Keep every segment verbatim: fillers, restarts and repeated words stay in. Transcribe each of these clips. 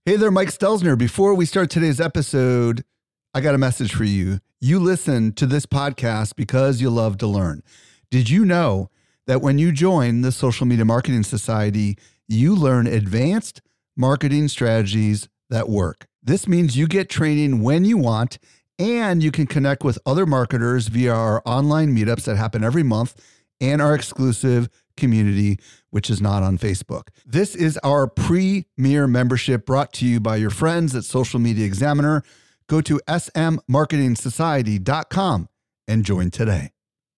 Hey there, Mike Stelzner. Before we start today's episode, I got a message for you. You listen to this podcast because you love to learn. Did you know that when you join the Social Media Marketing Society, you learn advanced marketing strategies that work? This means you get training when you want, and you can connect with other marketers via our online meetups that happen every month and our exclusive community, which is not on Facebook. This is our premier membership brought to you by your friends at Social Media Examiner. Go to s m marketing society dot com and join today.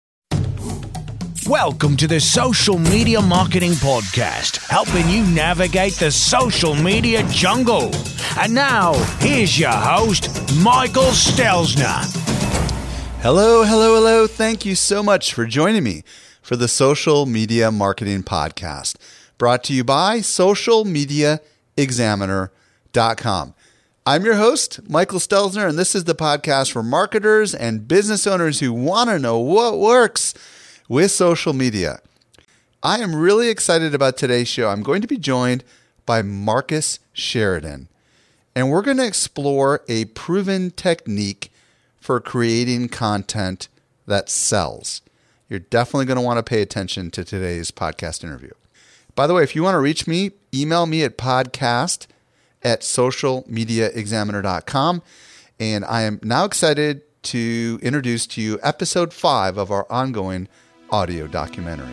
Welcome to the Social Media Marketing Podcast, helping you navigate the social media jungle. And now, here's your host, Michael Stelzner. Hello, hello, hello. Thank you so much for joining me for the Social Media Marketing Podcast, brought to you by social media examiner dot com. I'm your host, Michael Stelzner, and this is the podcast for marketers and business owners who want to know what works with social media. I am really excited about today's show. I'm going to be joined by Marcus Sheridan, and we're going to explore a proven technique for creating content that sells. You're definitely going to want to pay attention to today's podcast interview. By the way, if you want to reach me, email me at podcast at social media examiner dot com. And I am now excited to introduce to you episode five of our ongoing audio documentary.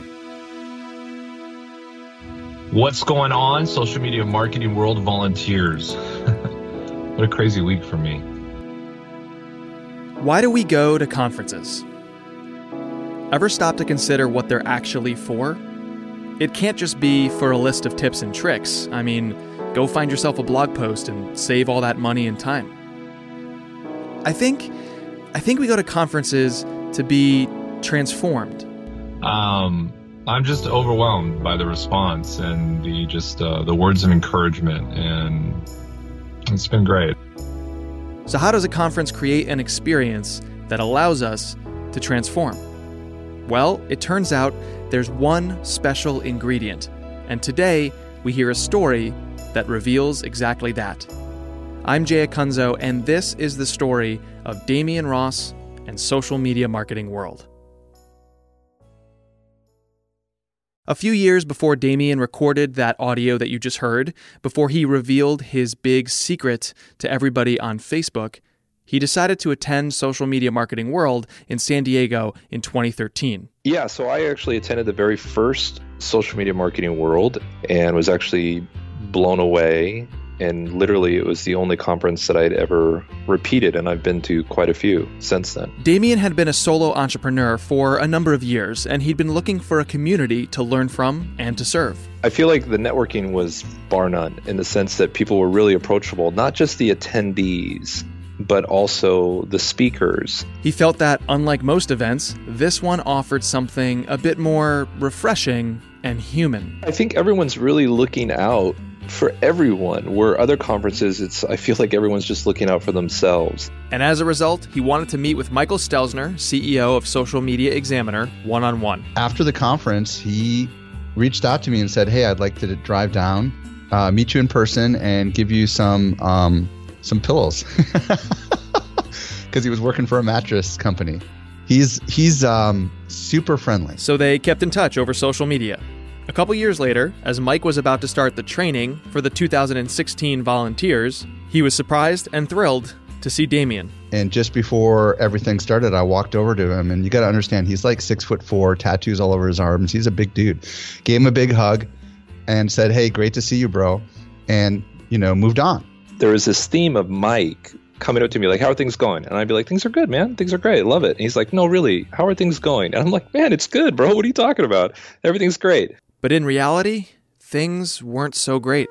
What's going on, social media marketing world volunteers? What a crazy week for me. Why do we go to conferences? Ever stop to consider what they're actually for? It can't just be for a list of tips and tricks. I mean, go find yourself a blog post and save all that money and time. I think, I think we go to conferences to be transformed. Um, I'm just overwhelmed by the response and the just uh, the words of encouragement, and it's been great. So how does a conference create an experience that allows us to transform? Well, it turns out there's one special ingredient, and today we hear a story that reveals exactly that. I'm Jay Acunzo, and this is the story of Damian Ross and Social Media Marketing World. A few years before Damian recorded that audio that you just heard, before he revealed his big secret to everybody on Facebook, he decided to attend Social Media Marketing World in San Diego in twenty thirteen. Yeah, so I actually attended the very first Social Media Marketing World and was actually blown away. And literally, it was the only conference that I'd ever repeated, and I've been to quite a few since then. Damian had been a solo entrepreneur for a number of years, and he'd been looking for a community to learn from and to serve. I feel like the networking was bar none in the sense that people were really approachable, not just the attendees, but also the speakers. He felt that, unlike most events, this one offered something a bit more refreshing and human. I think everyone's really looking out for everyone, where other conferences, it's I feel like everyone's just looking out for themselves. And as a result, he wanted to meet with Michael Stelzner, C E O of Social Media Examiner, one-on-one. After the conference, he reached out to me and said, hey, I'd like to drive down, uh, meet you in person, and give you some um, some pillows. Because he was working for a mattress company. He's, he's um, super friendly. So they kept in touch over social media. A couple years later, as Mike was about to start the training for the two thousand sixteen volunteers, he was surprised and thrilled to see Damian. And just before everything started, I walked over to him, and you got to understand, he's like six foot four, tattoos all over his arms. He's a big dude. Gave him a big hug and said, hey, great to see you, bro. And, you know, moved on. There was this theme of Mike coming up to me like, how are things going? And I'd be like, things are good, man. Things are great. Love it. And he's like, no, really, how are things going? And I'm like, man, it's good, bro. What are you talking about? Everything's great. But in reality, things weren't so great.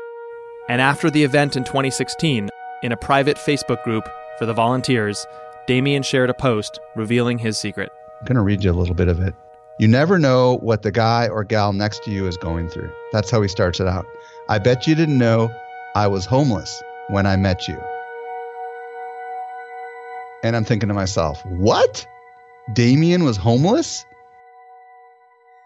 And after the event in twenty sixteen, in a private Facebook group for the volunteers, Damian shared a post revealing his secret. I'm going to read you a little bit of it. You never know what the guy or gal next to you is going through. That's how he starts it out. I bet you didn't know I was homeless when I met you. And I'm thinking to myself, what? Damian was homeless?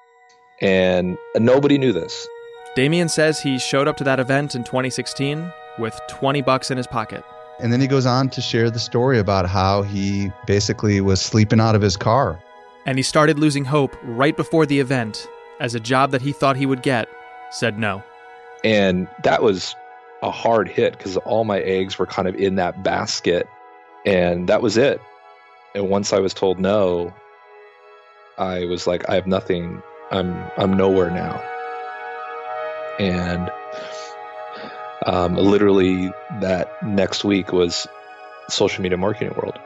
And nobody knew this. Damian says he showed up to that event in twenty sixteen with twenty bucks in his pocket. And then he goes on to share the story about how he basically was sleeping out of his car. And he started losing hope right before the event, as a job that he thought he would get said no. And that was a hard hit because all my eggs were kind of in that basket, and that was it. And once I was told no, I was like, I have nothing. I'm I'm nowhere now. And um, literally that next week was social media marketing world.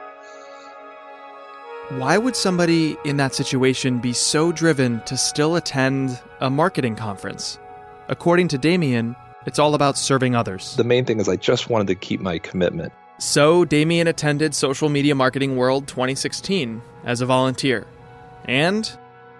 Why would somebody in that situation be so driven to still attend a marketing conference? According to Damien, it's all about serving others. The main thing is I just wanted to keep my commitment. So Damien attended Social Media Marketing World twenty sixteen as a volunteer. And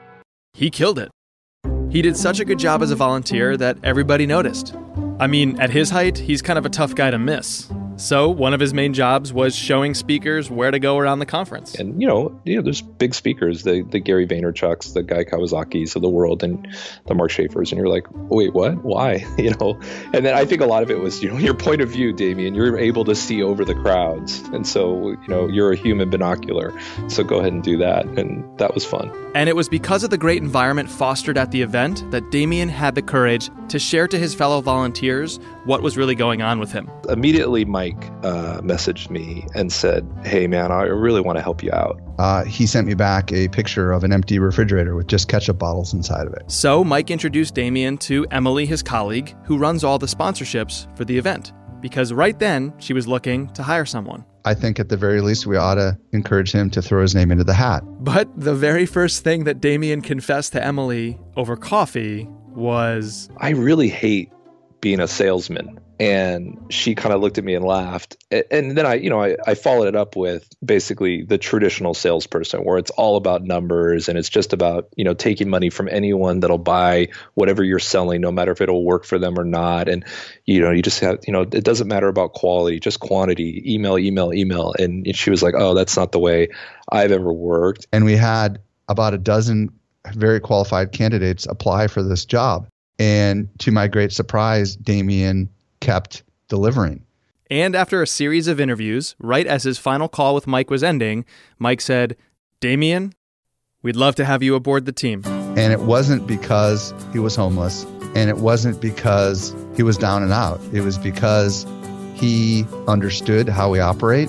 he killed it. He did such a good job as a volunteer that everybody noticed. I mean, at his height, he's kind of a tough guy to miss. So one of his main jobs was showing speakers where to go around the conference. And, you know, you know, there's big speakers, the, the Gary Vaynerchuks, the Guy Kawasaki's of the world, and the Mark Schaefer's. And you're like, wait, what? Why? You know, and then I think a lot of it was, you know, your point of view, Damien. You're able to see over the crowds. And so, you know, you're a human binocular. So go ahead and do that. And that was fun. And it was because of the great environment fostered at the event that Damien had the courage to share to his fellow volunteers what was really going on with him. Immediately, Mike uh, messaged me and said, hey, man, I really want to help you out. Uh, he sent me back a picture of an empty refrigerator with just ketchup bottles inside of it. So Mike introduced Damien to Emily, his colleague, who runs all the sponsorships for the event, because right then she was looking to hire someone. I think at the very least we ought to encourage him to throw his name into the hat. But the very first thing that Damien confessed to Emily over coffee was, I really hate being a salesman. And she kind of looked at me and laughed. And then I, you know, I, I followed it up with basically the traditional salesperson where it's all about numbers and it's just about, you know, taking money from anyone that'll buy whatever you're selling, no matter if it'll work for them or not. And, you know, you just have, you know, it doesn't matter about quality, just quantity, email, email, email. And she was like, oh, that's not the way I've ever worked. And we had about a dozen very qualified candidates apply for this job. And to my great surprise, Damien kept delivering. And after a series of interviews, right as his final call with Mike was ending, Mike said, Damien, we'd love to have you aboard the team. And it wasn't because he was homeless, and it wasn't because he was down and out. It was because he understood how we operate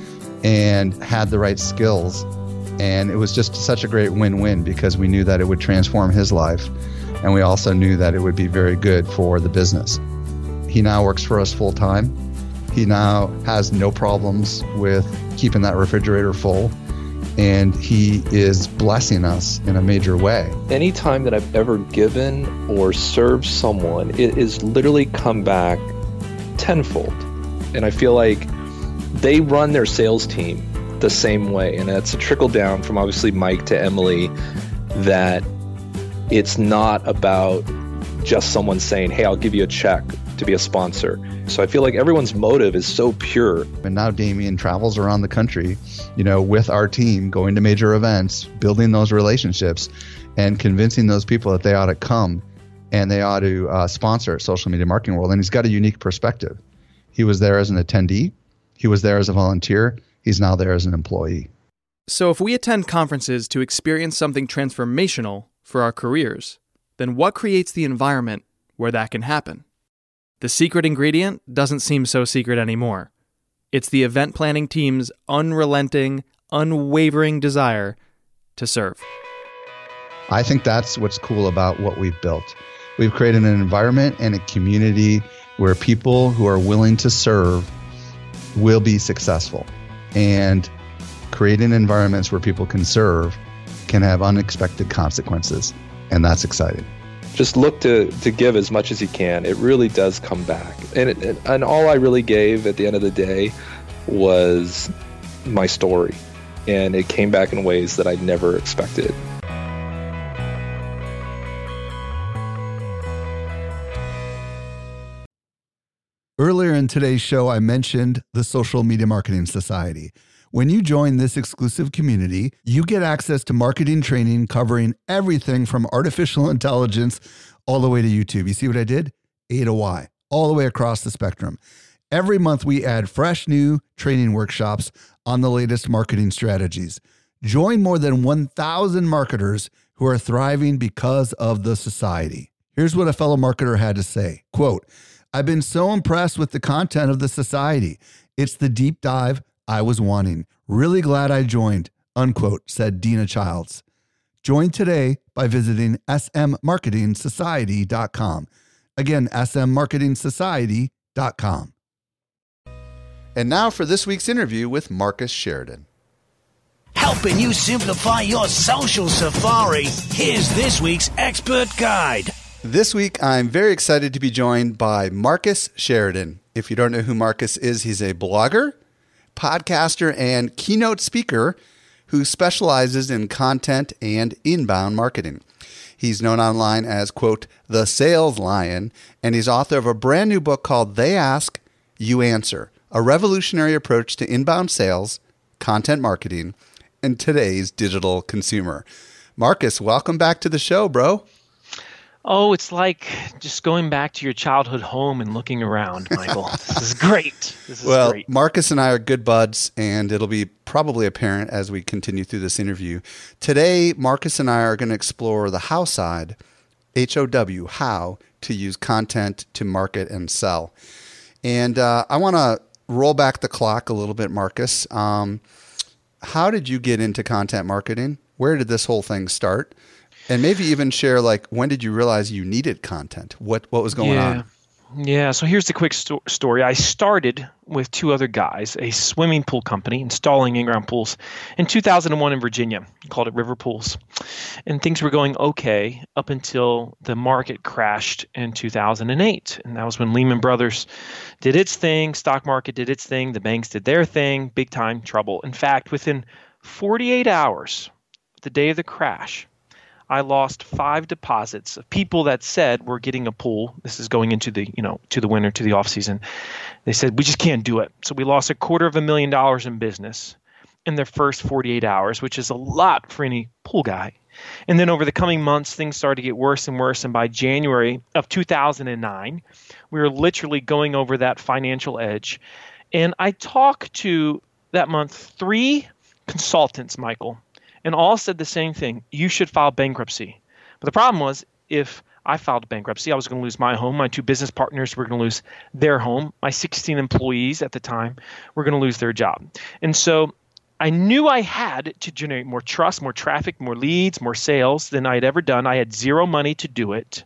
and had the right skills. And it was just such a great win-win because we knew that it would transform his life. And we also knew that it would be very good for the business. He now works for us full time. He now has no problems with keeping that refrigerator full. And he is blessing us in a major way. Anytime that I've ever given or served someone, it has literally come back tenfold. And I feel like they run their sales team the same way. And that's a trickle down from obviously Mike to Emily, that it's not about just someone saying, hey, I'll give you a check to be a sponsor. So I feel like everyone's motive is so pure. And now Damien travels around the country, you know, with our team, going to major events, building those relationships, and convincing those people that they ought to come and they ought to uh, sponsor Social Media Marketing World. And he's got a unique perspective. He was there as an attendee. He was there as a volunteer. He's now there as an employee. So if we attend conferences to experience something transformational for our careers, then what creates the environment where that can happen? The secret ingredient doesn't seem so secret anymore. It's the event planning team's unrelenting, unwavering desire to serve. I think that's what's cool about what we've built. We've created an environment and a community where people who are willing to serve will be successful. And creating environments where people can serve can have unexpected consequences. And that's exciting. Just look to, to give as much as you can. It really does come back. And, it, and all I really gave at the end of the day was my story. And it came back in ways that I never expected. Earlier in today's show, I mentioned the Social Media Marketing Society. When you join this exclusive community, you get access to marketing training covering everything from artificial intelligence all the way to YouTube. You see what I did? A to Y, all the way across the spectrum. Every month, we add fresh new training workshops on the latest marketing strategies. Join more than one thousand marketers who are thriving because of the society. Here's what a fellow marketer had to say. Quote, "I've been so impressed with the content of the society. It's the deep dive I was wanting. Really glad I joined," unquote, said Dina Childs. Join today by visiting s m marketing society dot com. Again, s m marketing society dot com. And now for this week's interview with Marcus Sheridan. Helping you simplify your social safari, here's this week's expert guide. This week, I'm very excited to be joined by Marcus Sheridan. If you don't know who Marcus is, he's a blogger, podcaster, and keynote speaker who specializes in content and inbound marketing. He's known online as, quote, the Sales Lion, and he's author of a brand new book called They Ask, You Answer, a revolutionary approach to inbound sales, content marketing, and today's digital consumer. Marcus, welcome back to the show, bro. Oh, it's like just going back to your childhood home and looking around, Michael. This is great. This is well, great. Marcus and I are good buds, and it'll be probably apparent as we continue through this interview. Today, Marcus and I are going to explore the how side, H O W, how to use content to market and sell. And uh, I want to roll back the clock a little bit, Marcus. Um, how did you get into content marketing? Where did this whole thing start? And maybe even share, like, when did you realize you needed content? What what was going yeah. on? Yeah, so here's the quick sto- story. I started with two other guys, a swimming pool company installing in-ground pools in two thousand one in Virginia. We called it River Pools. And things were going okay up until the market crashed in two thousand eight. And that was when Lehman Brothers did its thing, stock market did its thing, the banks did their thing, big time trouble. In fact, within forty-eight hours, the day of the crash, I lost five deposits of people that said we're getting a pool. This is going into the, you know, to the winter, to the off season. They said we just can't do it. So we lost a quarter of a million dollars in business in their first forty-eight hours, which is a lot for any pool guy. And then over the coming months, things started to get worse and worse. And by January of two thousand nine, we were literally going over that financial edge. And I talked to that month three consultants, Michael. And all said the same thing. You should file bankruptcy. But the problem was, if I filed bankruptcy, I was going to lose my home. My two business partners were going to lose their home. My sixteen employees at the time were going to lose their job. And so I knew I had to generate more trust, more traffic, more leads, more sales than I had ever done. I had zero money to do it.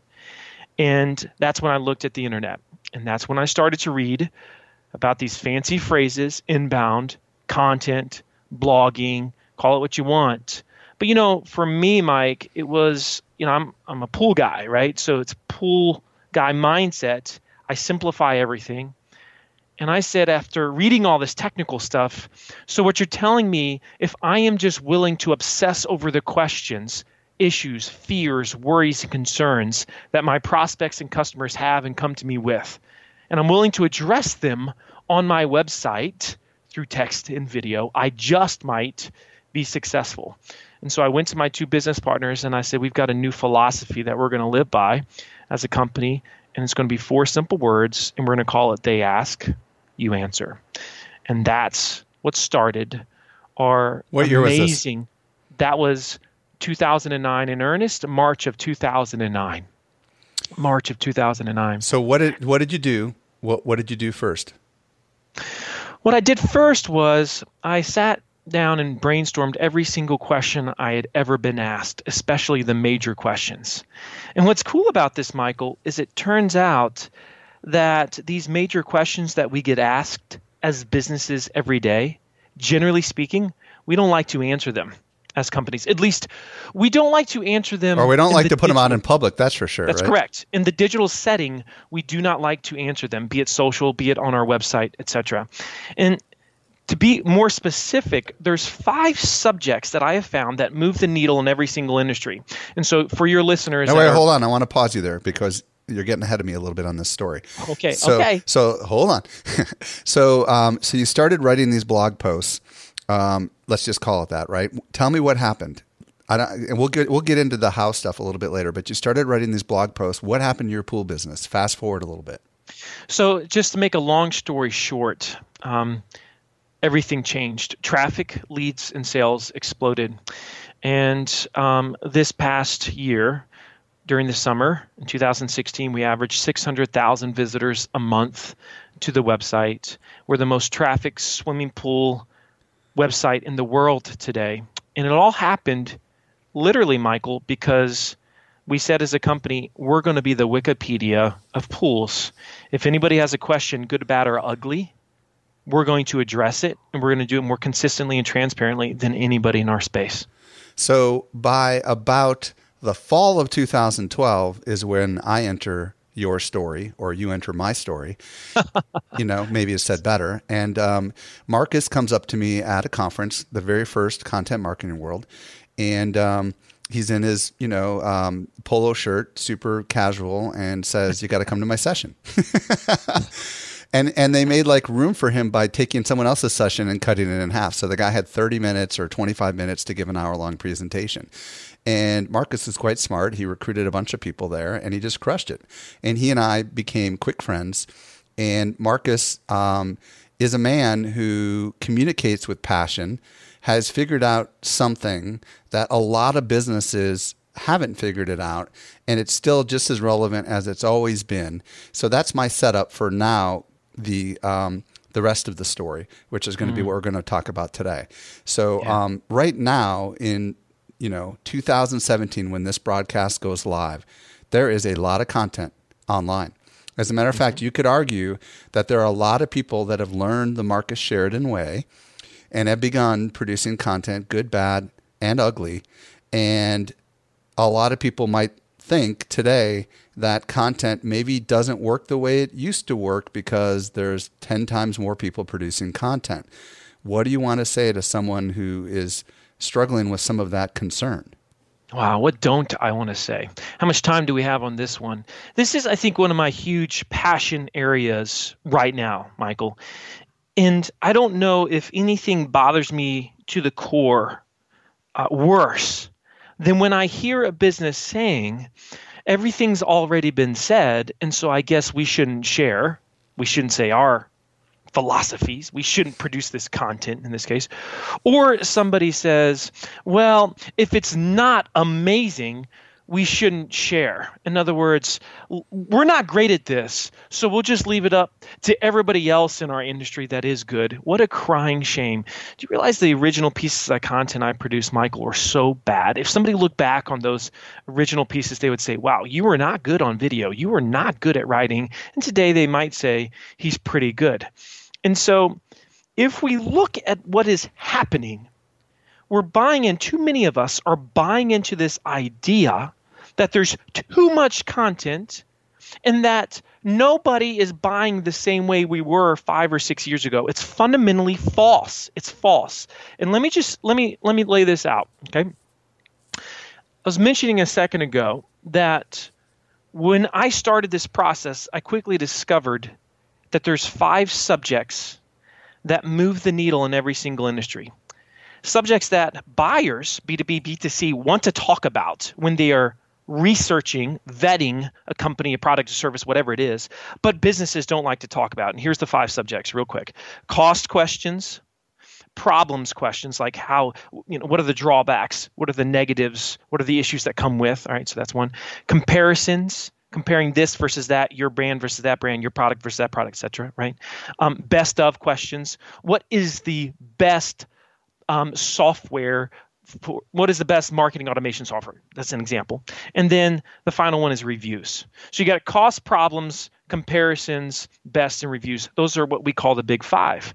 And that's when I looked at the internet. And that's when I started to read about these fancy phrases, inbound, content, blogging, call it what you want. But, you know, for me, Mike, it was, you know, I'm I'm a pool guy, right? So it's pool guy mindset. I simplify everything. And I said, after reading all this technical stuff, so what you're telling me, if I am just willing to obsess over the questions, issues, fears, worries, and concerns that my prospects and customers have and come to me with, and I'm willing to address them on my website through text and video, I just might be successful. And so I went to my two business partners and I said, we've got a new philosophy that we're going to live by as a company. And it's going to be four simple words. And we're going to call it They Ask, You Answer. And that's what started our what year amazing. Was this? That was two thousand nine in earnest, March of two thousand nine. March of two thousand nine. So what did what did you do? What what did you do first? What I did first was I sat down and brainstormed every single question I had ever been asked, especially the major questions. And what's cool about this, Michael, is it turns out that these major questions that we get asked as businesses every day, generally speaking, we don't like to answer them as companies. At least we don't like to answer them. Or we don't like the to put digital, them out in public, that's for sure. That's right? correct. In the digital setting, we do not like to answer them, be it social, be it on our website, et cetera. And to be more specific, there's five subjects that I have found that move the needle in every single industry. And so for your listeners... No, wait, are, hold on. I want to pause you there because you're getting ahead of me a little bit on this story. Okay, so, okay. So hold on. so um, so you started writing these blog posts. Um, let's just call it that, right? Tell me what happened. I don't, and we'll get we'll get into the how stuff a little bit later, but you started writing these blog posts. What happened to your pool business? Fast forward a little bit. So just to make a long story short, um, everything changed. Traffic, leads, and sales exploded. And um, this past year, during the summer in two thousand sixteen, we averaged six hundred thousand visitors a month to the website. We're the most trafficked swimming pool website in the world today. And it all happened literally, Michael, because we said as a company, we're going to be the Wikipedia of pools. If anybody has a question, good, bad, or ugly, we're going to address it, and we're going to do it more consistently and transparently than anybody in our space. So by about the fall of two thousand twelve is when I enter your story, or you enter my story. You know, maybe it's said better. And um, Marcus comes up to me at a conference, the very first Content Marketing World, and um, he's in his, you know, um, polo shirt, super casual, and says, "You got to come to my session." And and they made like room for him by taking someone else's session and cutting it in half. So the guy had thirty minutes or twenty-five minutes to give an hour long presentation. And Marcus is quite smart. He recruited a bunch of people there, and he just crushed it. And he and I became quick friends. And Marcus um, is a man who communicates with passion, has figured out something that a lot of businesses haven't figured it out, and it's still just as relevant as it's always been. So that's my setup for now, the um, the rest of the story, which is going to mm. be what we're going to talk about today. So yeah. um, right now in you know two thousand seventeen, when this broadcast goes live, there is a lot of content online. As a matter of mm-hmm. fact, you could argue that there are a lot of people that have learned the Marcus Sheridan way and have begun producing content, good, bad, and ugly. And a lot of people might think today that content maybe doesn't work the way it used to work because there's ten times more people producing content. What do you want to say to someone who is struggling with some of that concern? Wow, what don't I want to say? How much time do we have on this one? This is, I think, one of my huge passion areas right now, Michael. And I don't know if anything bothers me to the core uh, worse than when I hear a business saying, everything's already been said, and so I guess we shouldn't share. We shouldn't say our philosophies. We shouldn't produce this content in this case. Or somebody says, well, if it's not amazing, we shouldn't share. In other words, we're not great at this, so we'll just leave it up to everybody else in our industry that is good. What a crying shame. Do you realize the original pieces of content I produced, Michael, were so bad? If somebody looked back on those original pieces, they would say, wow, you were not good on video. You were not good at writing. And today they might say, he's pretty good. And so if we look at what is happening, we're buying in, too many of us are buying into this idea that there's too much content and that nobody is buying the same way we were five or six years ago. It's fundamentally false. It's false. And let me just let me let me lay this out, okay? I was mentioning a second ago that when I started this process, I quickly discovered that there's five subjects that move the needle in every single industry. Subjects that buyers, B two B, B two C, want to talk about when they are researching, vetting a company, a product, a service, whatever it is, but businesses don't like to talk about. And here's the five subjects real quick. Cost questions, problems questions, like how, you know, what are the drawbacks? What are the negatives? What are the issues that come with? All right, so that's one. Comparisons, comparing this versus that, your brand versus that brand, your product versus that product, et cetera, right? Um, best of questions. What is the best um, software for, what is the best marketing automation software? That's an example. And then the final one is reviews. So you got cost, problems, comparisons, best, and reviews. Those are what we call the big five.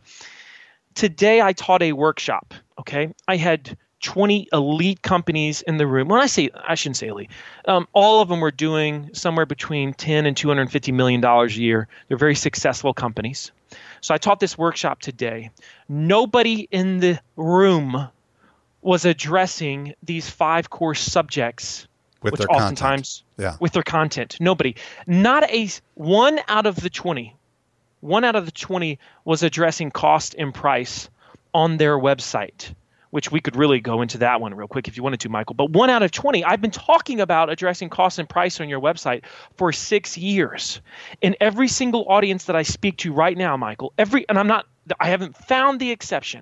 Today I taught a workshop, okay? I had twenty elite companies in the room. When I say, I shouldn't say elite. Um, all of them were doing somewhere between ten and two hundred fifty million dollars a year. They're very successful companies. So I taught this workshop today. Nobody in the room was addressing these five core subjects, with which their oftentimes, content. Yeah. with their content. Nobody. Not a one out of the twenty. One out of the twenty was addressing cost and price on their website, which we could really go into that one real quick if you wanted to, Michael. But one out of twenty, I've been talking about addressing cost and price on your website for six years. In every single audience that I speak to right now, Michael, every, and I'm not, I haven't found the exception.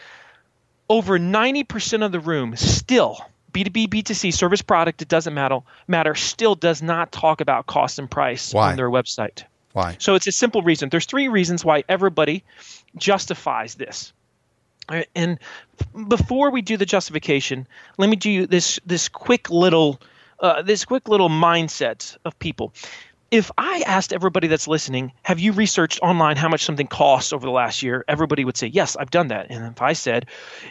Over ninety percent of the room still, B two B, B two C, service product, it doesn't matter, matter, still does not talk about cost and price Why? on their website. Why? So it's a simple reason. There's three reasons why everybody justifies this. And before we do the justification, let me do this this quick little uh, this quick little mindset of people. If I asked everybody that's listening, have you researched online how much something costs over the last year? Everybody would say, yes, I've done that. And if I said,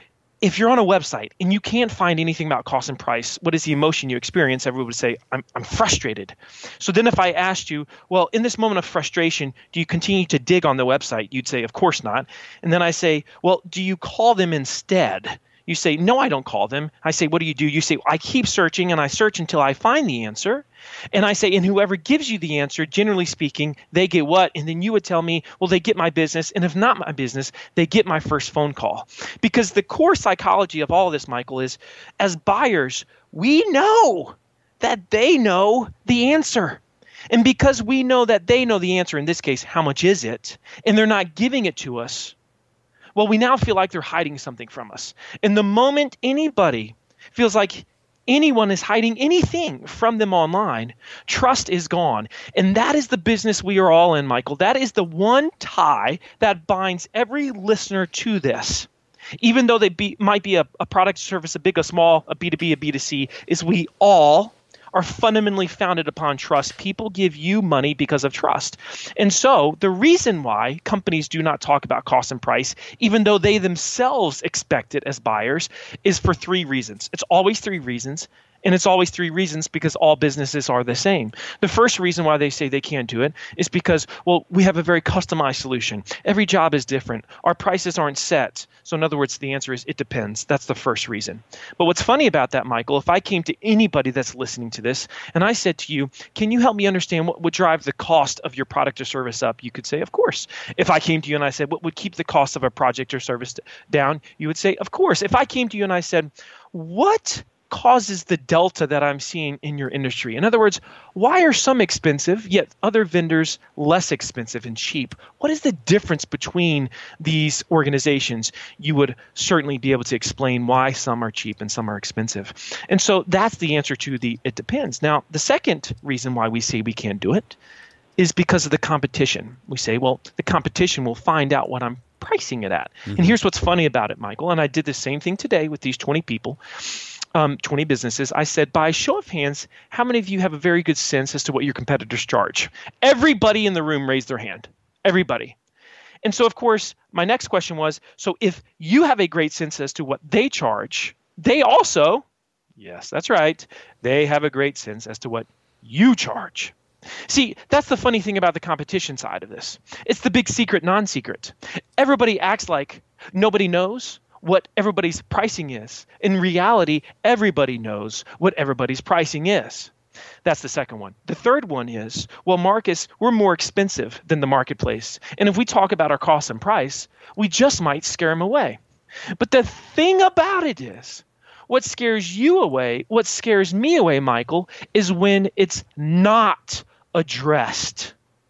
if you're on a website and you can't find anything about cost and price, what is the emotion you experience? Everyone would say, I'm, I'm frustrated. So then if I asked you, well, in this moment of frustration, do you continue to dig on the website? You'd say, of course not. And then I say, well, do you call them instead? You say, no, I don't call them. I say, what do you do? You say, I keep searching and I search until I find the answer. And I say, and whoever gives you the answer, generally speaking, they get what? And then you would tell me, well, they get my business. And if not my business, they get my first phone call. Because the core psychology of all of this, Michael, is as buyers, we know that they know the answer. And because we know that they know the answer, in this case, how much is it? And they're not giving it to us. Well, we now feel like they're hiding something from us. And the moment anybody feels like anyone is hiding anything from them online, trust is gone. And that is the business we are all in, Michael. That is the one tie that binds every listener to this. Even though they be, might be a, a product, service, a big, a small, a B two B, a B two C, is we all are fundamentally founded upon trust. People give you money because of trust. And so the reason why companies do not talk about cost and price, even though they themselves expect it as buyers, is for three reasons. It's always three reasons. And it's always three reasons because all businesses are the same. The first reason why they say they can't do it is because, well, we have a very customized solution. Every job is different. Our prices aren't set. So in other words, the answer is it depends. That's the first reason. But what's funny about that, Michael, if I came to anybody that's listening to this and I said to you, can you help me understand what would drive the cost of your product or service up? You could say, of course. If I came to you and I said, what would keep the cost of a project or service down? You would say, of course. If I came to you and I said, what causes the delta that I'm seeing in your industry? In other words, why are some expensive, yet other vendors less expensive and cheap? What is the difference between these organizations? You would certainly be able to explain why some are cheap and some are expensive. And so that's the answer to the it depends. Now, the second reason why we say we can't do it is because of the competition. We say, well, the competition will find out what I'm pricing it at. Mm-hmm. And here's what's funny about it, Michael, and I did the same thing today with these twenty people. Um, twenty businesses. I said, by show of hands, how many of you have a very good sense as to what your competitors charge? Everybody in the room raised their hand. Everybody. And so, of course, my next question was, so if you have a great sense as to what they charge, they also, yes, that's right, they have a great sense as to what you charge. See, that's the funny thing about the competition side of this. It's the big secret, non-secret. Everybody acts like nobody knows what everybody's pricing is. In reality, everybody knows what everybody's pricing is. That's the second one. The third one is, well, Marcus, we're more expensive than the marketplace. And if we talk about our cost and price, we just might scare them away. But the thing about it is, what scares you away, what scares me away, Michael, is when it's not addressed.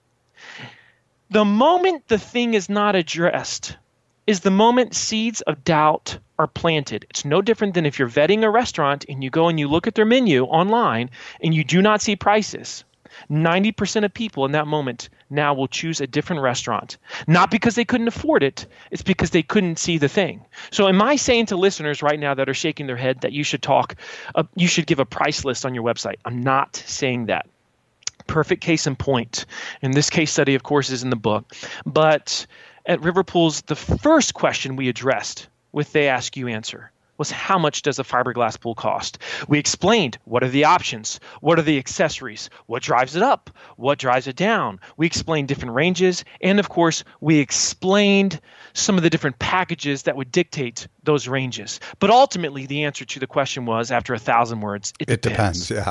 The moment the thing is not addressed is the moment seeds of doubt are planted. It's no different than if you're vetting a restaurant and you go and you look at their menu online and you do not see prices. ninety percent of people in that moment now will choose a different restaurant. Not because they couldn't afford it, it's because they couldn't see the thing. So am I saying to listeners right now that are shaking their head that you should talk, uh, you should give a price list on your website? I'm not saying that. Perfect case in point. And this case study, of course, is in the book. But at River Pools, the first question we addressed with They Ask You Answer was, how much does a fiberglass pool cost? We explained what are the options, what are the accessories, what drives it up, what drives it down. We explained different ranges, and of course, we explained some of the different packages that would dictate those ranges. But ultimately, the answer to the question was, after a thousand words, it, it depends. depends. Yeah.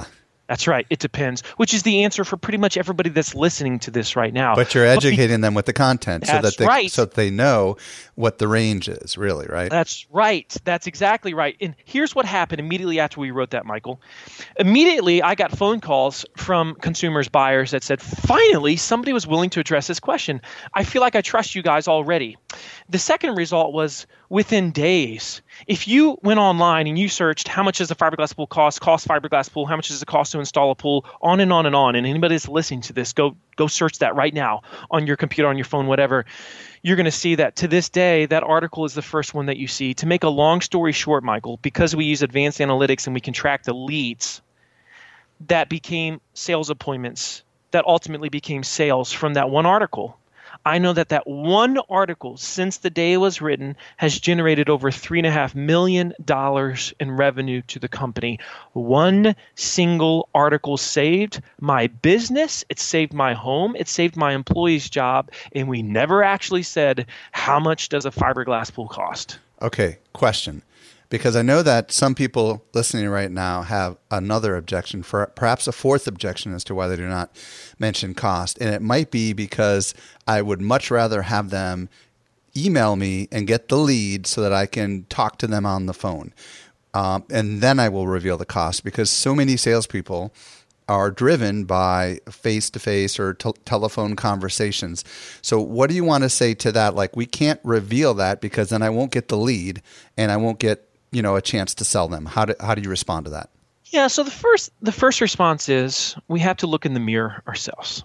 That's right. It depends, which is the answer for pretty much everybody that's listening to this right now. But you're educating them with the content so that they right. so that they know what the range is, really, right? That's right. That's exactly right. And here's what happened immediately after we wrote that, Michael. Immediately, I got phone calls from consumers, buyers that said, finally, somebody was willing to address this question. I feel like I trust you guys already. The second result was within days. If you went online and you searched how much does a fiberglass pool cost, cost fiberglass pool, how much does it cost to install a pool, on and on and on, and anybody that's listening to this, go go search that right now on your computer, on your phone, whatever, you're going to see that to this day, that article is the first one that you see. To make a long story short, Michael, because we use advanced analytics and we can track the leads, that became sales appointments, that ultimately became sales from that one article. I know that that one article, since the day it was written, has generated over three and a half million dollars in revenue to the company. One single article saved my business. It saved my home. It saved my employee's job. And we never actually said, how much does a fiberglass pool cost? Okay, question. Because I know that some people listening right now have another objection, for perhaps a fourth objection as to why they do not mention cost. And it might be because I would much rather have them email me and get the lead so that I can talk to them on the phone. Um, and then I will reveal the cost, because so many salespeople are driven by face-to-face or t- telephone conversations. So what do you want to say to that? Like, we can't reveal that because then I won't get the lead and I won't get, you know, a chance to sell them. How do how do you respond to that? Yeah, so the first the first response is we have to look in the mirror ourselves.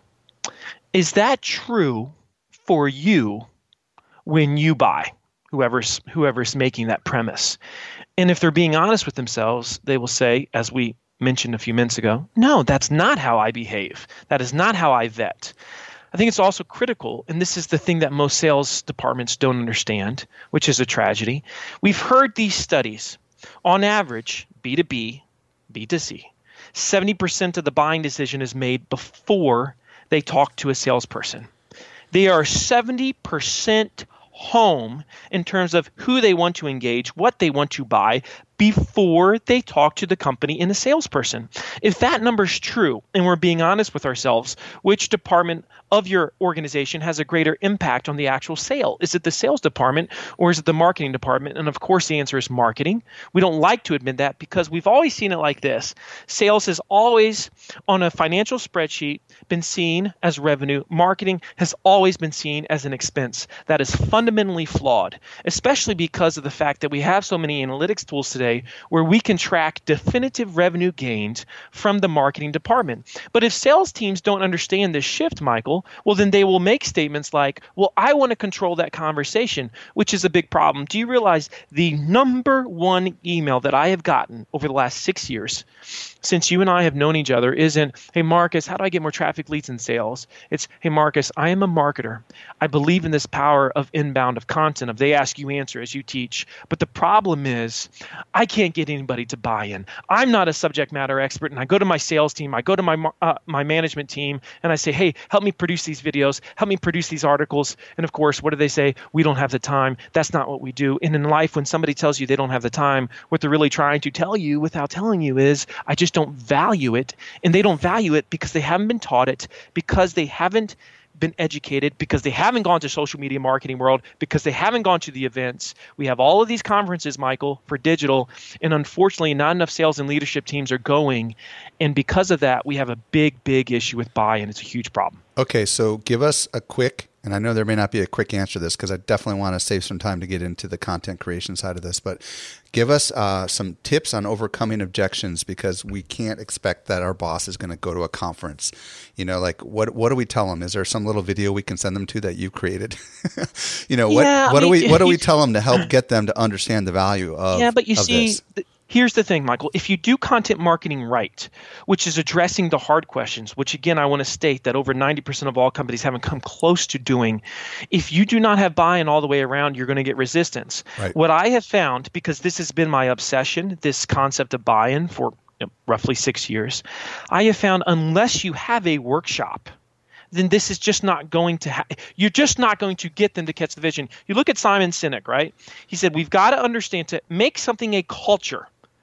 Is that true for you when you buy? Whoever's whoever's making that premise. And if they're being honest with themselves, they will say, as we mentioned a few minutes ago, no, that's not how I behave. That is not how I vet. I think it's also critical, and this is the thing that most sales departments don't understand, which is a tragedy. We've heard these studies. On average, B two B, B two C, seventy percent of the buying decision is made before they talk to a salesperson. They are seventy percent home in terms of who they want to engage, what they want to buy, before they talk to the company and the salesperson. If that number is true, and we're being honest with ourselves, which department of your organization has a greater impact on the actual sale? Is it the sales department or is it the marketing department? And of course, the answer is marketing. We don't like to admit that because we've always seen it like this. Sales has always, on a financial spreadsheet, been seen as revenue. Marketing has always been seen as an expense. That is fundamentally flawed, especially because of the fact that we have so many analytics tools today where we can track definitive revenue gains from the marketing department. But if sales teams don't understand this shift, Michael, well, then they will make statements like, well, I want to control that conversation, which is a big problem. Do you realize the number one email that I have gotten over the last six years since you and I have known each other isn't, hey, Marcus, how do I get more traffic, leads, and sales? It's, hey, Marcus, I am a marketer. I believe in this power of inbound, of content, of they ask, you answer as you teach. But the problem is I can't get anybody to buy in. I'm not a subject matter expert, and I go to my sales team, I go to my uh, my management team, and I say, hey, help me produce these videos, help me produce these articles. And of course, what do they say? We don't have the time. That's not what we do. And in life, when somebody tells you they don't have the time, what they're really trying to tell you without telling you is, I just don't value it. And they don't value it because they haven't been taught it, because they haven't been educated, because they haven't gone to social media marketing world, because they haven't gone to the events. We have all of these conferences, Michael, for digital, and unfortunately not enough sales and leadership teams are going. And because of that, we have a big, big issue with buy-in. It's a huge problem. Okay, so give us a quick, and I know there may not be a quick answer to this because I definitely want to save some time to get into the content creation side of this, but give us uh, some tips on overcoming objections, because we can't expect that our boss is going to go to a conference. You know, like what what do we tell them? Is there some little video we can send them to that you created? you know, what yeah, what I do mean, we what do we tell them to help get them to understand the value of Yeah, but you of see, this? th- here's the thing, Michael. If you do content marketing right, which is addressing the hard questions, which again, I want to state that over ninety percent of all companies haven't come close to doing, if you do not have buy-in all the way around, you're going to get resistance. Right. What I have found, because this has been my obsession, this concept of buy-in for you know, roughly six years, I have found unless you have a workshop, then this is just not going to ha- you're just not going to get them to catch the vision. You look at Simon Sinek, right? He said, we've got to understand to make something a culture.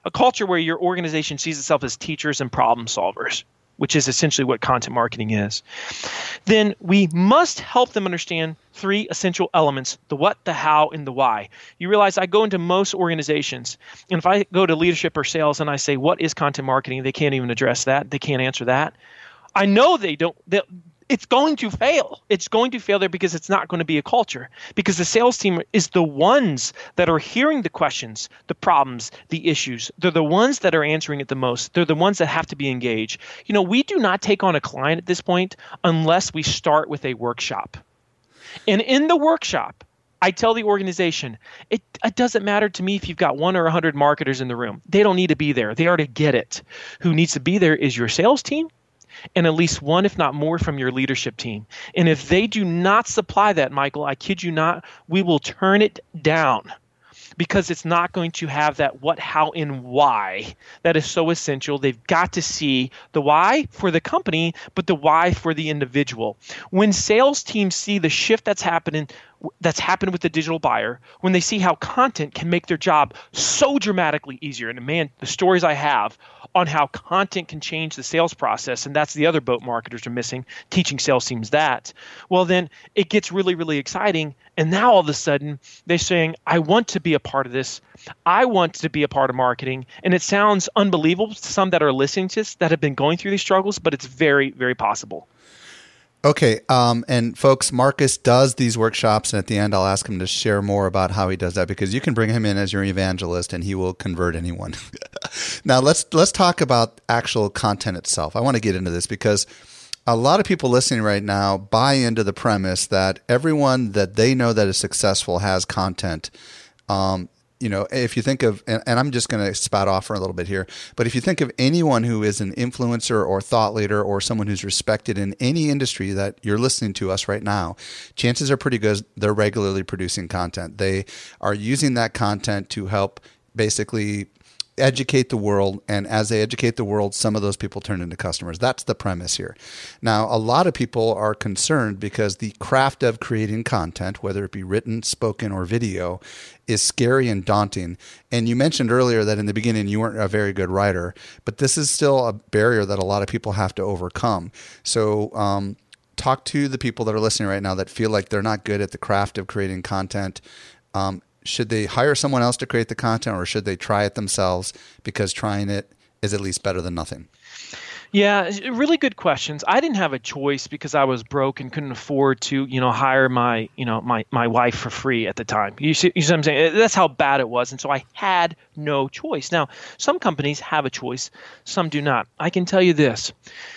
a culture where your organization sees itself as teachers and problem solvers, which is essentially what content marketing is, then we must help them understand three essential elements: the what, the how, and the why. You realize I go into most organizations, and if I go to leadership or sales and I say, what is content marketing? They can't even address that. They can't answer that. I know they don't. They, it's going to fail. It's going to fail there because it's not going to be a culture. Because the sales team is the ones that are hearing the questions, the problems, the issues. They're the ones that are answering it the most. They're the ones that have to be engaged. You know, we do not take on a client at this point unless we start with a workshop. And in the workshop, I tell the organization, it, it doesn't matter to me if you've got one or a hundred marketers in the room. They don't need to be there. They already get it. Who needs to be there is your sales team, and at least one, if not more, from your leadership team. And if they do not supply that, Michael, I kid you not, we will turn it down, because it's not going to have that what, how, and why that is so essential. They've got to see the why for the company, but the why for the individual. When sales teams see the shift that's happening, that's happened with the digital buyer, when they see how content can make their job so dramatically easier, and man, the stories I have on how content can change the sales process, and that's the other boat marketers are missing, teaching sales teams that, well, then it gets really, really exciting. And now all of a sudden they're saying, I want to be a part of this. I want to be a part of marketing. And it sounds unbelievable to some that are listening to this that have been going through these struggles, but it's very, very possible. Okay. Um, and folks, Marcus does these workshops, and at the end, I'll ask him to share more about how he does that, because you can bring him in as your evangelist and he will convert anyone. Now let's, let's talk about actual content itself. I want to get into this because a lot of people listening right now buy into the premise that everyone that they know that is successful has content. Um, You know, if you think of, and, and I'm just going to spout off for a little bit here, but if you think of anyone who is an influencer or thought leader or someone who's respected in any industry that you're listening to us right now, chances are pretty good they're regularly producing content. They are using that content to help basically educate the world, and as they educate the world, some of those people turn into customers. That's the premise here. Now, a lot of people are concerned because the craft of creating content, whether it be written, spoken, or video, is scary and daunting. And you mentioned earlier that in the beginning you weren't a very good writer, but this is still a barrier that a lot of people have to overcome. So um, talk to the people that are listening right now that feel like they're not good at the craft of creating content. Um, Should they hire someone else to create the content, or should they try it themselves, because trying it is at least better than nothing? Yeah, really good questions. I didn't have a choice because I was broke and couldn't afford to, you know, hire my, you know, my, my wife for free at the time. You see, you see what I'm saying? That's how bad it was. And so I had no choice. Now, some companies have a choice, some do not. I can tell you this.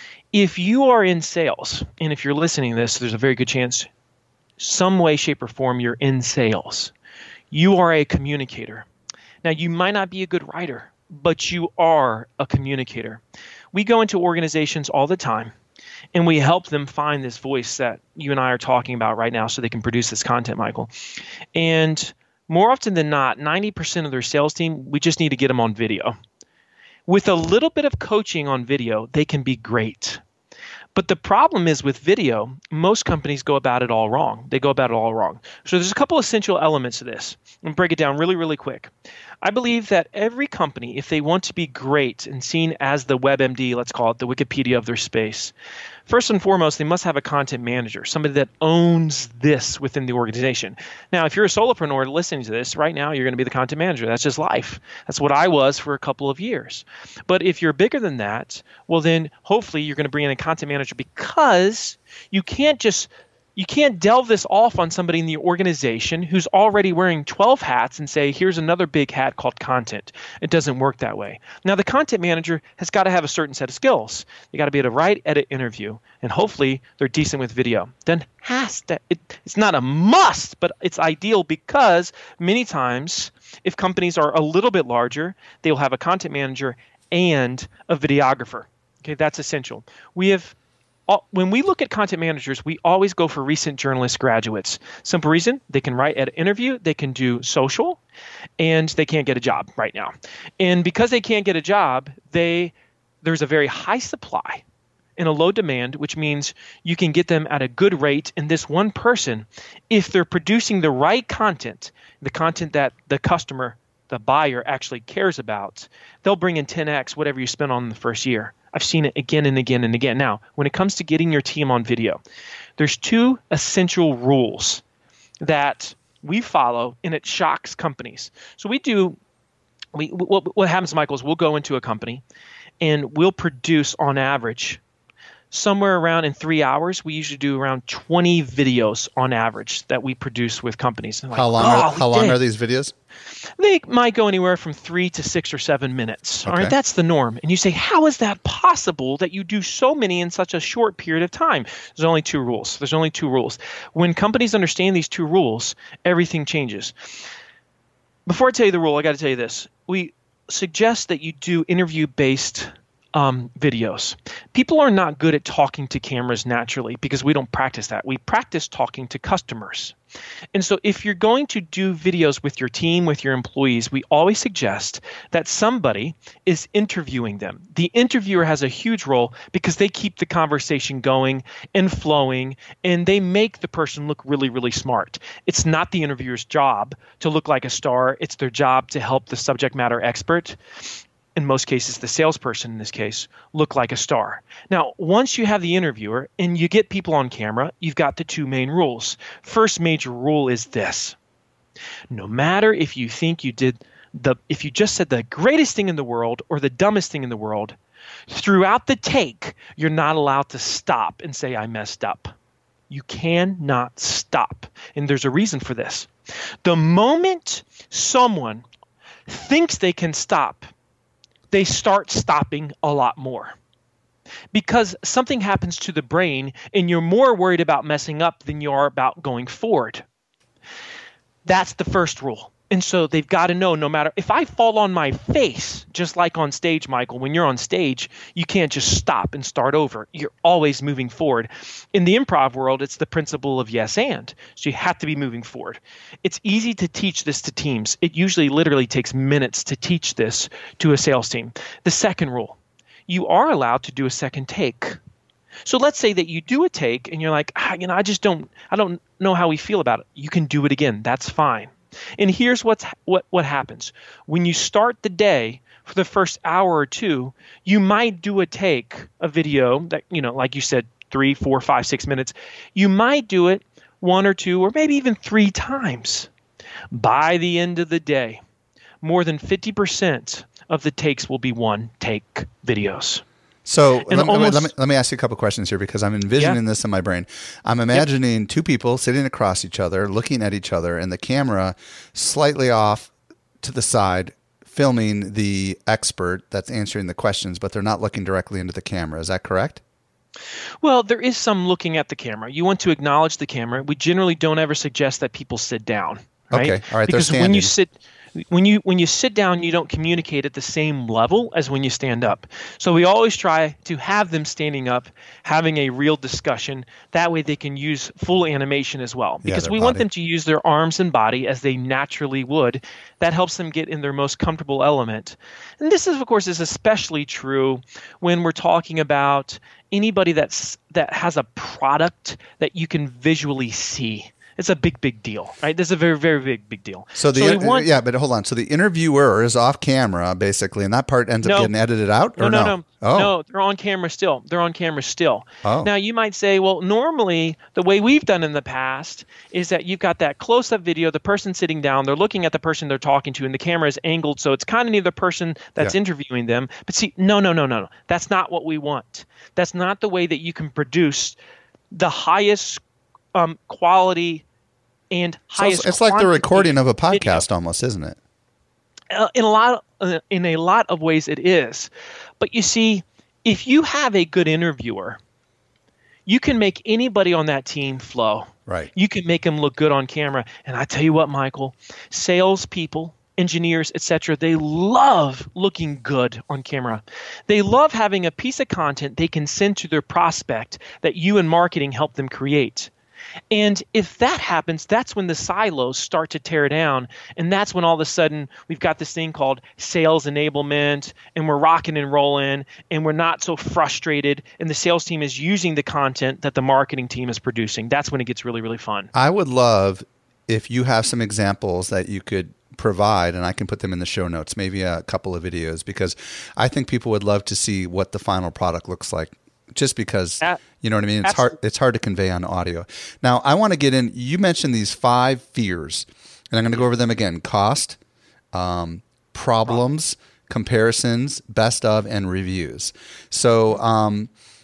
If you are in sales, and if you're listening to this, there's a very good chance some way, shape, or form you're in sales. You are a communicator. Now, you might not be a good writer, but you are a communicator. We go into organizations all the time, and we help them find this voice that you and I are talking about right now so they can produce this content, Michael. And more often than not, ninety percent of their sales team, we just need to get them on video. With a little bit of coaching on video, they can be great. But the problem is with video, most companies go about it all wrong. They go about it all wrong. So there's a couple essential elements to this. I'm going to break it down really, really quick. I believe that every company, if they want to be great and seen as the WebMD, let's call it the Wikipedia of their space, first and foremost, they must have a content manager, somebody that owns this within the organization. Now, if you're a solopreneur listening to this, right now you're going to be the content manager. That's just life. That's what I was for a couple of years. But if you're bigger than that, well then hopefully you're going to bring in a content manager, because you can't just You can't delve this off on somebody in the organization who's already wearing twelve hats and say, here's another big hat called content. It doesn't work that way. Now, the content manager has got to have a certain set of skills. They got to be able to write, edit, interview, and hopefully they're decent with video. Then has to, it, it's not a must, but it's ideal, because many times if companies are a little bit larger, they'll have a content manager and a videographer. Okay, that's essential. We have When we look at content managers, we always go for recent journalist graduates. Simple reason, they can write, edit, interview, they can do social, and they can't get a job right now. And because they can't get a job, they there's a very high supply and a low demand, which means you can get them at a good rate. And this one person, if they're producing the right content, the content that the customer the buyer actually cares about, they'll bring in ten x whatever you spent on in the first year. I've seen it again and again and again. Now, when it comes to getting your team on video, there's two essential rules that we follow, and it shocks companies. So we do, we what, what happens, Michael, is we'll go into a company and we'll produce on average somewhere around in three hours, we usually do around twenty videos on average that we produce with companies. Like, how long, oh, are, how long did. are these videos? They might go anywhere from three to six or seven minutes. Okay. All right, that's the norm. And you say, how is that possible that you do so many in such a short period of time? There's only two rules. There's only two rules. When companies understand these two rules, everything changes. Before I tell you the rule, I got to tell you this. We suggest that you do interview-based Um, videos. People are not good at talking to cameras naturally because we don't practice that. We practice talking to customers. And so if you're going to do videos with your team, with your employees, we always suggest that somebody is interviewing them. The interviewer has a huge role because they keep the conversation going and flowing, and they make the person look really, really smart. It's not the interviewer's job to look like a star. It's their job to help the subject matter expert, in most cases the salesperson in this case, look like a star. Now, once you have the interviewer and you get people on camera, you've got the two main rules. First major rule is this. No matter if you think you did the, if you just said the greatest thing in the world or the dumbest thing in the world, throughout the take, you're not allowed to stop and say, I messed up. You cannot stop. And there's a reason for this. The moment someone thinks they can stop, they start stopping a lot more because something happens to the brain and you're more worried about messing up than you are about going forward. That's the first rule. And so they've got to know, no matter if I fall on my face, just like on stage, Michael, when you're on stage, you can't just stop and start over. You're always moving forward. In the improv world, it's the principle of yes and. So you have to be moving forward. It's easy to teach this to teams. It usually literally takes minutes to teach this to a sales team. The second rule, you are allowed to do a second take. So let's say that you do a take and you're like, ah, you know, I just don't, I don't know how we feel about it. You can do it again. That's fine. And here's what's, what what happens. When you start the day, for the first hour or two, you might do a take, a video that, you know, like you said, three, four, five, six minutes. You might do it one or two or maybe even three times. By the end of the day, more than fifty percent of the takes will be one take videos. So let, almost, let, me, let me ask you a couple questions here because I'm envisioning yeah. this in my brain. I'm imagining yep. two people sitting across each other, looking at each other, and the camera slightly off to the side, filming the expert that's answering the questions, but they're not looking directly into the camera. Is that correct? Well, there is some looking at the camera. You want to acknowledge the camera. We generally don't ever suggest that people sit down. Right? Okay, all right. Because they're standing. when you sit, when you when you sit down, you don't communicate at the same level as when you stand up. So we always try to have them standing up, having a real discussion. That way, they can use full animation as well. Because yeah, we body. want them to use their arms and body as they naturally would. That helps them get in their most comfortable element. And this is, of course, is especially true when we're talking about anybody that's that has a product that you can visually see. It's a big, big deal, right? This is a very, very big, big deal. So the so want, yeah, but hold on. So the interviewer is off camera, basically, and that part ends up no, getting edited out, no, or no, no? no, oh. no. They're on camera still. They're on camera still. Oh. Now you might say, well, normally the way we've done in the past is that you've got that close-up video, the person sitting down, they're looking at the person they're talking to, and the camera is angled, so it's kind of near the person that's yeah. interviewing them. But see, no, no, no, no, no. That's not what we want. That's not the way that you can produce the highest um, quality. And highest so it's like the recording of a podcast video. Almost, isn't it? Uh, in a lot, of, uh, in a lot of ways, it is. But you see, if you have a good interviewer, you can make anybody on that team flow. Right. You can make them look good on camera. And I tell you what, Michael, salespeople, engineers, et cetera, they love looking good on camera. They love having a piece of content they can send to their prospect that you in marketing help them create. And if that happens, that's when the silos start to tear down. And that's when all of a sudden we've got this thing called sales enablement, and we're rocking and rolling, and we're not so frustrated. And the sales team is using the content that the marketing team is producing. That's when it gets really, really fun. I would love if you have some examples that you could provide, and I can put them in the show notes, maybe a couple of videos, because I think people would love to see what the final product looks like. Just because, uh, you know what I mean? It's absolutely. hard. It's hard to convey on audio. Now, I want to get in. You mentioned these five fears, and I'm going to go over them again: cost, um, problems, comparisons, best of, and reviews. So, um,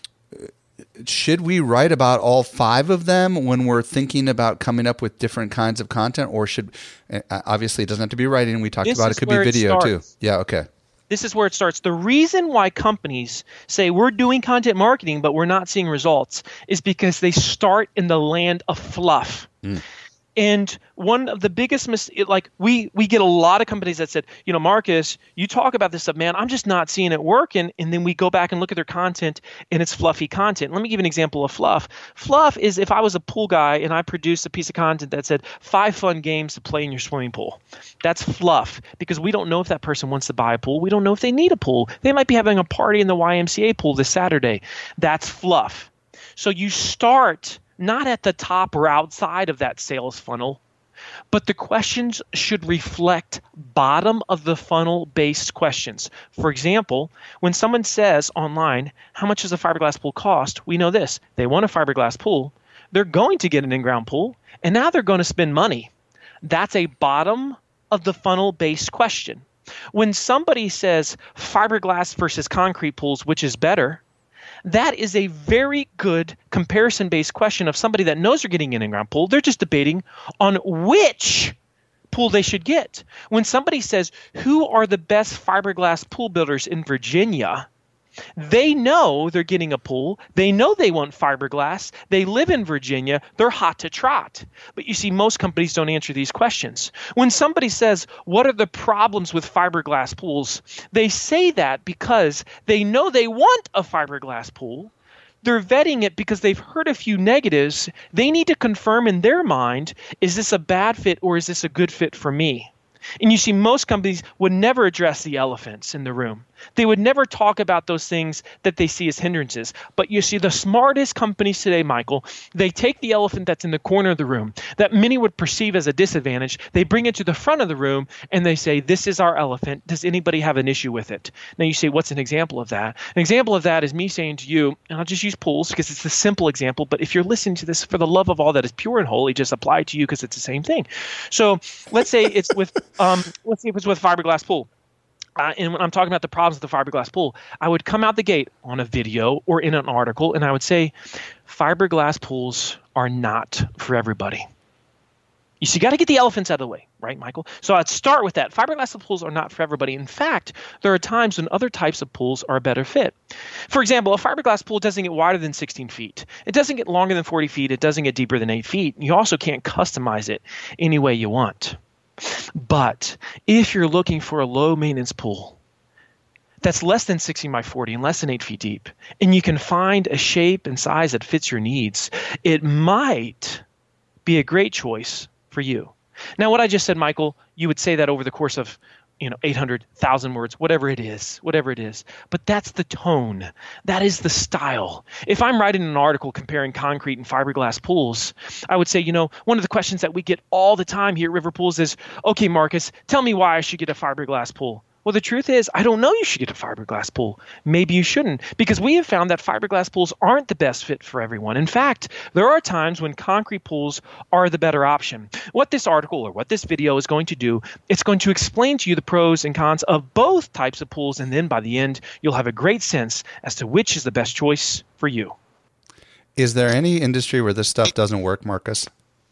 should we write about all five of them when we're thinking about coming up with different kinds of content, or should? Obviously, it doesn't have to be writing. We talked this about it could be video too. Yeah. Okay. This is where it starts. The reason why companies say we're doing content marketing, but we're not seeing results is because they start in the land of fluff. Mm. And one of the biggest mistakes, like we we get a lot of companies that said, you know, Marcus, you talk about this stuff, man, I'm just not seeing it working. And then we go back and look at their content and it's fluffy content. Let me give you an example of fluff. Fluff is if I was a pool guy and I produced a piece of content that said five fun games to play in your swimming pool. That's fluff because we don't know if that person wants to buy a pool. We don't know if they need a pool. They might be having a party in the Y M C A pool this Saturday. That's fluff. So you start not at the top or outside of that sales funnel, but the questions should reflect bottom of the funnel based questions. For example, when someone says online, how much does a fiberglass pool cost? We know this. They want a fiberglass pool. They're going to get an in-ground pool, and now they're going to spend money. That's a bottom of the funnel based question. When somebody says fiberglass versus concrete pools, which is better, that is a very good comparison-based question of somebody that knows they're getting an in-ground pool. They're just debating on which pool they should get. When somebody says, who are the best fiberglass pool builders in Virginia? They know they're getting a pool. They know they want fiberglass. They live in Virginia. They're hot to trot. But you see, most companies don't answer these questions. When somebody says, what are the problems with fiberglass pools? They say that because they know they want a fiberglass pool. They're vetting it because they've heard a few negatives. They need to confirm in their mind, is this a bad fit or is this a good fit for me? And you see, most companies would never address the elephants in the room. They would never talk about those things that they see as hindrances. But you see, the smartest companies today, Michael, they take the elephant that's in the corner of the room that many would perceive as a disadvantage. They bring it to the front of the room and they say, this is our elephant. Does anybody have an issue with it? Now you say, what's an example of that? An example of that is me saying to you, and I'll just use pools because it's a simple example, but if you're listening to this for the love of all that is pure and holy, just apply it to you because it's the same thing. So let's say it's with, um, let's say if it's with fiberglass pool. Uh, and when I'm talking about the problems with the fiberglass pool, I would come out the gate on a video or in an article, and I would say, fiberglass pools are not for everybody. You see, you got to get the elephants out of the way, right, Michael? So I'd start with that. Fiberglass pools are not for everybody. In fact, there are times when other types of pools are a better fit. For example, a fiberglass pool doesn't get wider than sixteen feet. It doesn't get longer than forty feet. It doesn't get deeper than eight feet. You also can't customize it any way you want. But if you're looking for a low maintenance pool that's less than sixteen by forty and less than eight feet deep, and you can find a shape and size that fits your needs, it might be a great choice for you. Now, what I just said, Michael, you would say that over the course of, you know, eight hundred thousand words, whatever it is, whatever it is. But that's the tone. That is the style. If I'm writing an article comparing concrete and fiberglass pools, I would say, you know, one of the questions that we get all the time here at River Pools is, okay, Marcus, tell me why I should get a fiberglass pool. Well, the truth is, I don't know you should get a fiberglass pool. Maybe you shouldn't, because we have found that fiberglass pools aren't the best fit for everyone. In fact, there are times when concrete pools are the better option. What this article or what this video is going to do, it's going to explain to you the pros and cons of both types of pools, and then by the end, you'll have a great sense as to which is the best choice for you. Is there any industry where this stuff doesn't work, Marcus?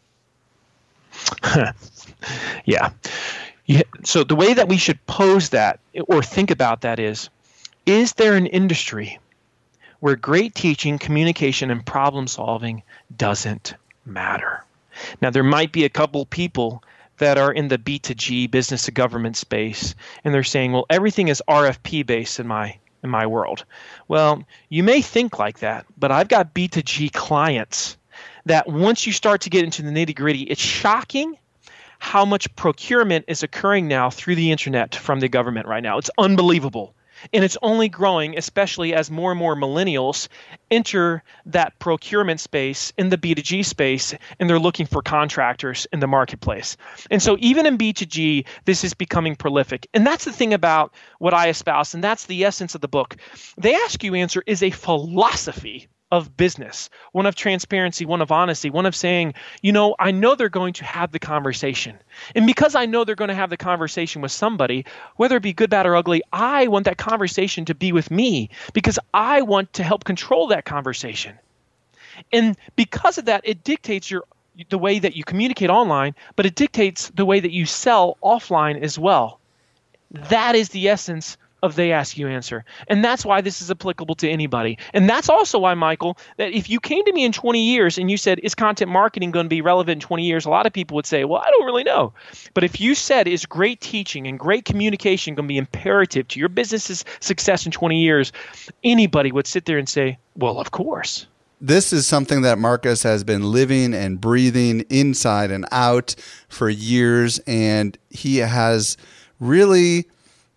Yeah. Yeah, so the way that we should pose that or think about that is, is there an industry where great teaching, communication, and problem solving doesn't matter? Now, there might be a couple people that are in the B to G, business to government space, and they're saying, well, everything is R F P based in my in my world. Well, you may think like that, but I've got B to G clients that once you start to get into the nitty gritty, it's shocking how much procurement is occurring now through the internet from the government right now. It's unbelievable. And it's only growing, especially as more and more millennials enter that procurement space in the B two G space, and they're looking for contractors in the marketplace. And so even in B two G, this is becoming prolific. And that's the thing about what I espouse, and that's the essence of the book. They Ask You Answer is a philosophy of business, one of transparency, one of honesty, one of saying, you know, I know they're going to have the conversation. And because I know they're going to have the conversation with somebody, whether it be good, bad, or ugly, I want that conversation to be with me because I want to help control that conversation. And because of that, it dictates your the way that you communicate online, but it dictates the way that you sell offline as well. That is the essence of They Ask You Answer. And that's why this is applicable to anybody. And that's also why, Michael, that if you came to me in twenty years and you said, is content marketing going to be relevant in twenty years? A lot of people would say, well, I don't really know. But if you said, is great teaching and great communication going to be imperative to your business's success in twenty years? Anybody would sit there and say, well, of course. This is something that Marcus has been living and breathing inside and out for years. And he has really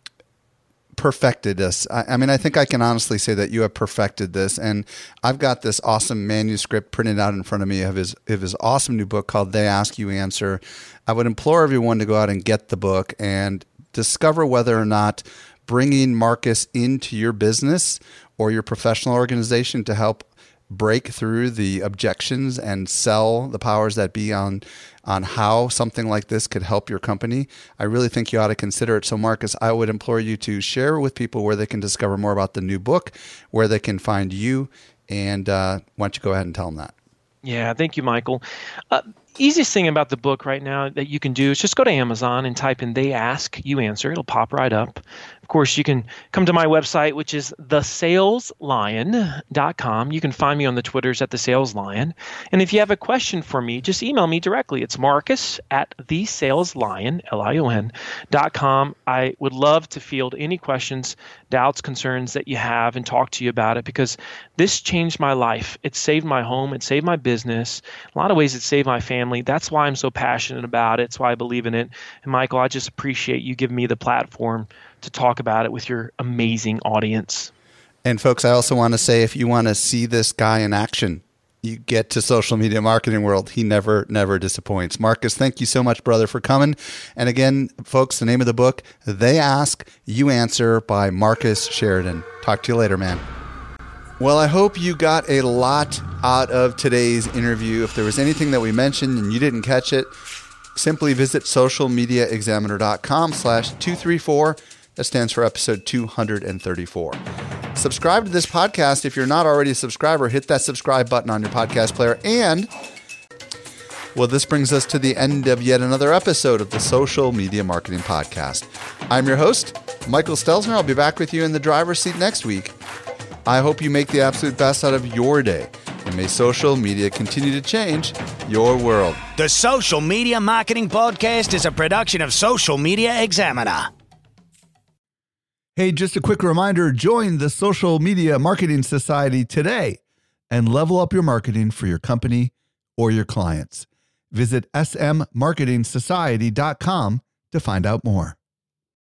perfected this. I, I mean, I think I can honestly say that you have perfected this. And I've got this awesome manuscript printed out in front of me of his of his awesome new book called They Ask You Answer. I would implore everyone to go out and get the book and discover whether or not bringing Marcus into your business or your professional organization to help break through the objections and sell the powers that be on on how something like this could help your company. I really think you ought to consider it. So Marcus, I would implore you to share with people where they can discover more about the new book, where they can find you, and uh, why don't you go ahead and tell them that? Yeah, thank you, Michael. Uh, easiest thing about the book right now that you can do is just go to Amazon and type in They Ask You Answer. It'll pop right up. Of course, you can come to my website, which is the sales lion dot com. You can find me on the Twitters at TheSalesLion. And if you have a question for me, just email me directly. It's Marcus at TheSalesLion, L I O N, dot com. I would love to field any questions, doubts, concerns that you have and talk to you about it because this changed my life. It saved my home. It saved my business. In a lot of ways, it saved my family. That's why I'm so passionate about it. It's why I believe in it. And Michael, I just appreciate you giving me the platform to talk about it with your amazing audience. And folks, I also want to say, if you want to see this guy in action, you get to Social Media Marketing World. He never, never disappoints. Marcus, thank you so much, brother, for coming. And again, folks, the name of the book, They Ask, You Answer by Marcus Sheridan. Talk to you later, man. Well, I hope you got a lot out of today's interview. If there was anything that we mentioned and you didn't catch it, simply visit socialmediaexaminer.com slash 234. That stands for episode two thirty-four. Subscribe to this podcast. If you're not already a subscriber, hit that subscribe button on your podcast player. And, well, this brings us to the end of yet another episode of the Social Media Marketing Podcast. I'm your host, Michael Stelzner. I'll be back with you in the driver's seat next week. I hope you make the absolute best out of your day. And may social media continue to change your world. The Social Media Marketing Podcast is a production of Social Media Examiner. Hey, just a quick reminder, join the Social Media Marketing Society today and level up your marketing for your company or your clients. Visit s m marketing society dot com to find out more.